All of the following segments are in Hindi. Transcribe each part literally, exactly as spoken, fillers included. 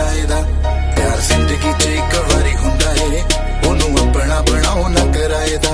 कराएदा। प्यार जिंदगी च एक वारी हुंदा है, ओनू अपना बनाओ ना कराएदा।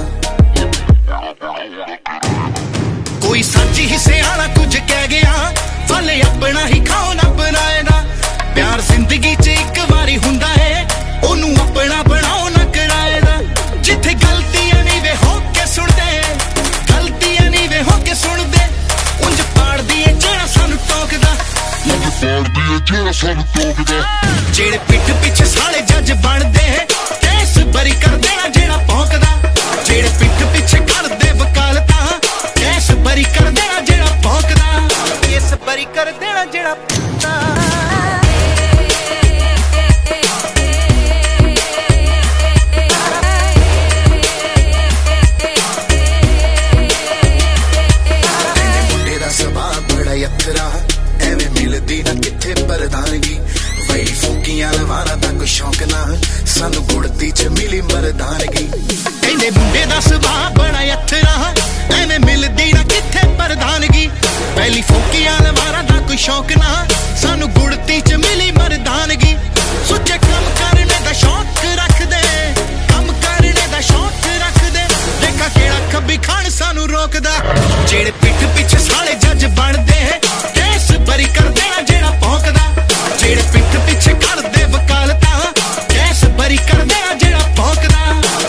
कोई सच ही सियाना कुछ कह गया, फले अपना ही खाओ ना बनाएदा। प्यार जिंदगी च एक वारी हुंदा है, ओनू अपना बनाओ ना कराएदा। जिथे गलतियां नहीं वे हो के सुनदे, गलतियां नहीं वे हो के सुनदे, उंज पाड़ दिए जेड़ा सानू टोकदा, उंज पाड़ दिए जेड़ा सानू टोकदा। जेड़े पिठ पिछे साले जज बनदे, केस बरी कर देना जेड़ा भौंकदा। जेड़े पिठ पिछे करदे वकालतां, केस बरी कर देना जेड़ा भौंकदा। केस बरी कर देना जेड़ा एवें मिलदी ना किथे प्रधानगी। वही फूकियां लवारा दा कोई शौक ना, सानू गुड़ती च मिली मरदानगी। कहंदे मुंडे दा सुभाऽ बड़ा अथरा, एवें मिलदी ना किथे प्रधानगी। पहली फूकियां लवारा दा कोई शौक ना, सानू गुड़ती च मिली मरदानगी। सुच्चे कम करने दा शौक रखदे, कम करने दा शौक रखदे, देखा केड़ा खब्बी खान सानू रोकदा। जेड़े पिठ पिछे साले जज बनदे, केस बरी कर देना जेड़ा भौंकदा। जेड़े पिठ पिछे करदे वकालतां, केस बरी कर देना जेड़ा भौंकदा।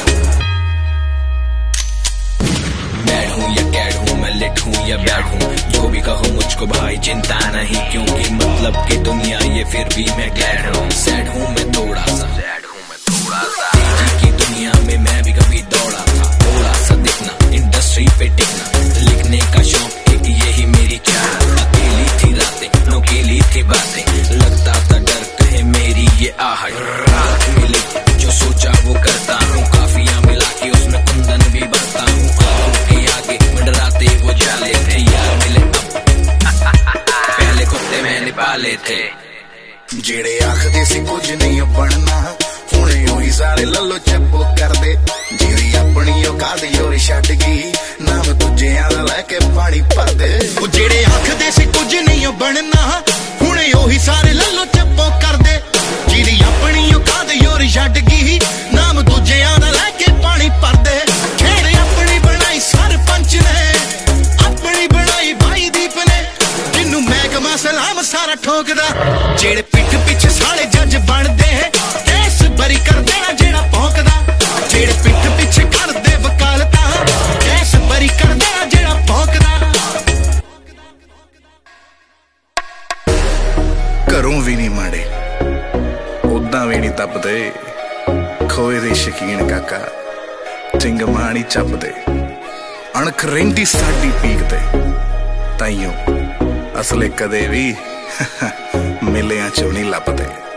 बैड हूँ या कैड हूँ, मैं लिट हूँ या बैड हूँ, जो भी कहो मुझको भाई चिंता नहीं, क्योंकि मतलब की दुनिया ये फिर भी मैं ग्लैड हूँ। सैड हूँ मैं थोड़ा सा, सैड हूँ मैं थोड़ा सा, तेजी की दुनिया में मैं भी कभी दौड़ा था। थोड़ा सा दिखना, इंडस्ट्री पे टिकना, लिखने का शौक एक यही मेरी चाह। अकेली थी रातें, नोकेली थी बातें, लगता था डर कहे मेरी ये आहट। रात मिली जो सोचा वो करता हूँ, काफियां मिला के उसमें कुंदन भी भरता हूँ। आंखों के आगे मंडराते वो जाले थे, यार मिले अब पहले कुत्ते मैंने पाले थे। जेड़े आखदे सी कुछ नहीं बनना, हुणे ओही सारे लल्लो चप्पो कर दे। जेड़ी अपनी औकात योर छड्ड गई, नाम दूजियां दा लैके पानी भर दे। ओ जेड़े आखदे सी कुछ नहीं बनना, हुणे ओही सारे लल्लो चप्पो कर दे। जेड़ी अपनी औकात योर छड्ड गई, नाम दूजियां दा लैके पानी भर दे। खेड़ अपनी बनाई सरपंच ने, अपनी बनाई भाई दीप ने, जिन्नू महकमा सलाम सारा ठोकदा। जेड़े पिठ पिछे साले जज बनदे, केस बरी कर देना जेड़ा भौंकदा। जेड़े पिठ पिछे करदे वकालतां, केस बरी कर देना जेड़ा भौंकदा। घरों भी नहीं माड़े, उदां भी नहीं तपदे, खोए दे शकीन काका चिंग माणी चपदे। अणख रहिंदी साडी पीक ते, ताइयों असले कदे भी मिलियां चों नहीं लभदे।